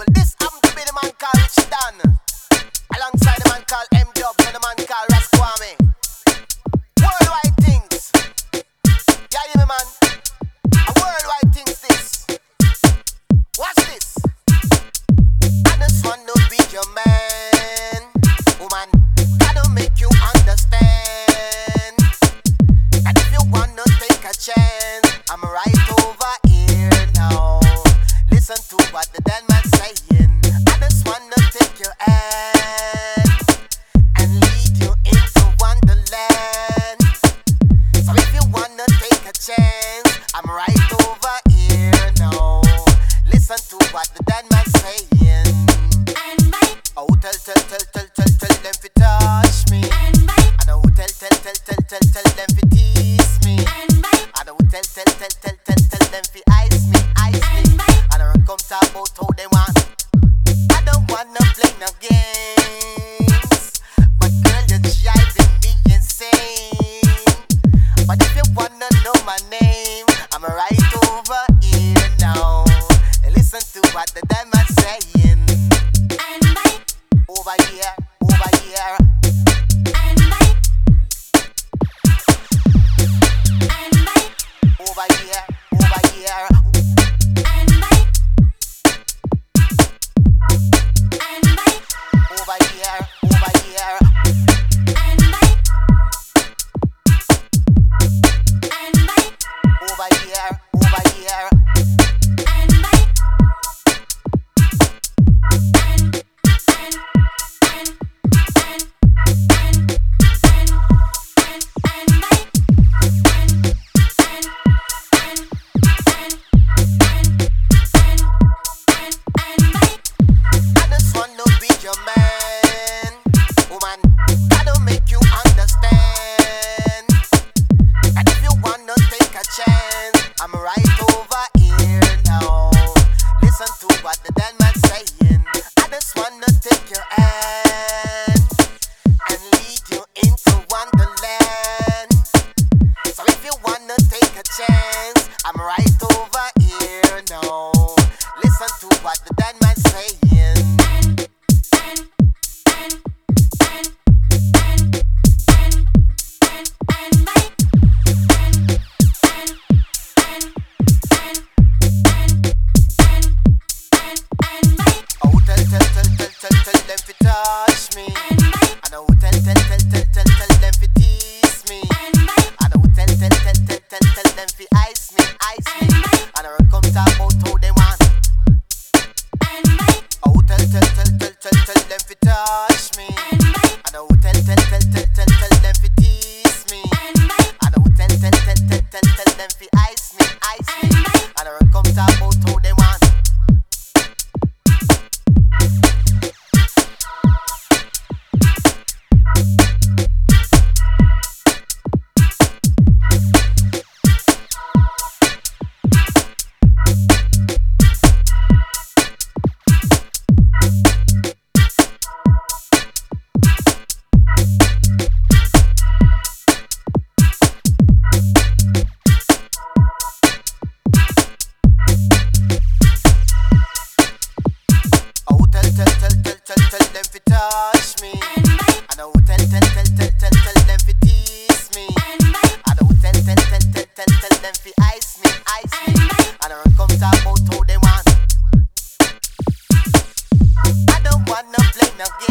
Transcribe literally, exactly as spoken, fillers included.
This happened to be the man called Rich Dan, alongside the man called M Dubs and the man called Rasquame. Worldwide things. Yeah, you hear me, man? A worldwide things this. Watch this. I just want to be your man, woman. Gotta make you understand that if you wanna take a chance, I'm right over here now. Listen to what the dead man saying. I just wanna take your hand and lead you into wonderland. So if you wanna take a chance, I'm right over here now. Listen to what the dead man saying. Oh, tell, tell, tell, tell, tell, tell them to touch me. I know tell, tell, tell, tell, tell, tell them to tease me. I know tell, tell, tell, tell, tell, tell them to ice me, ice me. I don't come talk about how they want. I don't wanna play no games, but girl, you're driving me insane. But if you wanna know my name, I'm right over here now. Listen to what the dead man saying. Over here, over here. Over here, over here. Over here, over here. Over here, over here. Your man, woman, gotta make you understand that if you wanna take a chance, I'm right over here now. Listen to what the dead man saying. I just wanna take your hand and lead you into wonderland. So if you wanna take a chance, I'm right over here now. Listen to what the dead man saying. Tell them to touch me. I know tell, tell, tell, tell, tell, tell them to tease me. I know tell, tell, tell, tell, tell, tell them to ice me, ice me. I don't come talk about how they want. Oh, tell, tell, tell, tell, tell, tell them to touch me. I know tell, tell, tell, tell, tell, tell them to tease me. I know tell, tell, tell, tell, tell, tell them to ice me, ice me. I don't come talk about how they want. Tell them to touch me. I know tell, tell, tell, tell, tell, tell them to tease me. I know tell, tell, tell, tell, tell, tell them to ice me, ice me. I don't come talk about how they want. I don't wanna play no game.